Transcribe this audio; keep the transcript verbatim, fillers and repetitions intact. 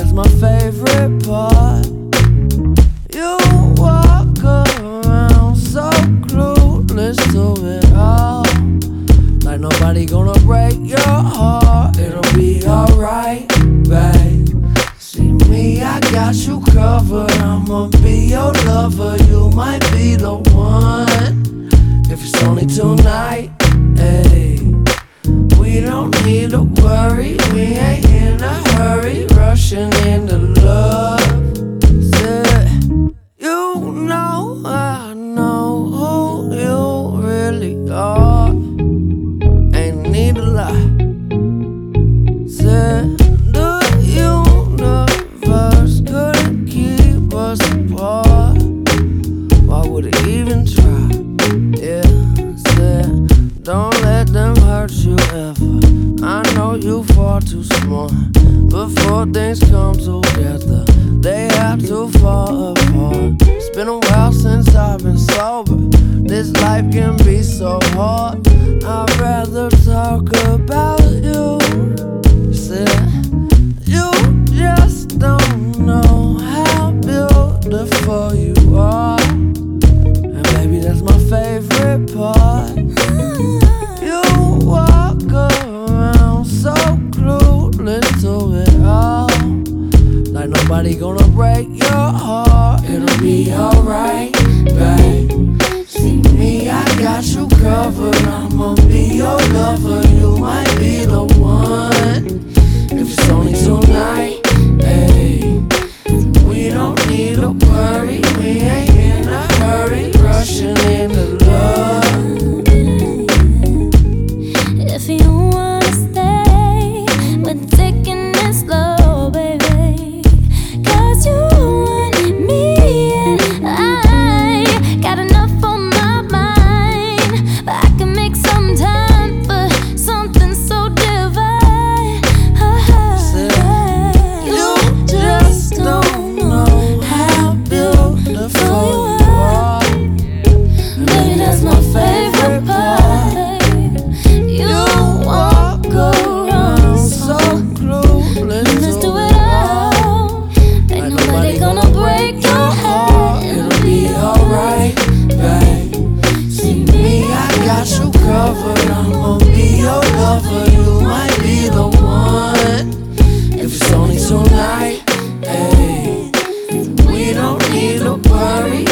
that's my favorite part. You walk around so clueless to it all, like nobody gonna break your heart. It'll be alright, babe. See me, I got you covered. I'ma be your lover, you might be the one. If it's only tonight, ayy, we don't need to worry. We ain't in a hurry, rushing into love. Said, you know I know who you really are, ain't need a lie. Said the universe couldn't keep us apart. Why would it even try? Yeah, said, don't let them hurt you ever. I know you far too smart. Before things come together, they have to fall apart. It's been a while since I've been sober. This life can be so hard. I'd rather talk about you. Said, you just don't know how beautiful you are. And baby, that's my favorite part. You walk around so clueless to it all, like nobody gonna break your heart. It'll be alright, babe. See me, I got you covered. I'ma be your lover, you might be the one. If it's only tonight, ayy, we don't need to worry. We ain't in a hurry, rushing into love. If you wanna stay, we're taking it slow, baby. Cause you want me and I got enough on my mind, but I can make some time for something so divine. You just don't know how beautiful you are. Baby, that's my favorite part. You walk around so clueless let's to do it it all. Ain't nobody gonna break your heart. It'll be alright, babe. See me, I got you covered. I'ma be your lover, you might be the one. If it's only tonight, ayy, we don't need to worry.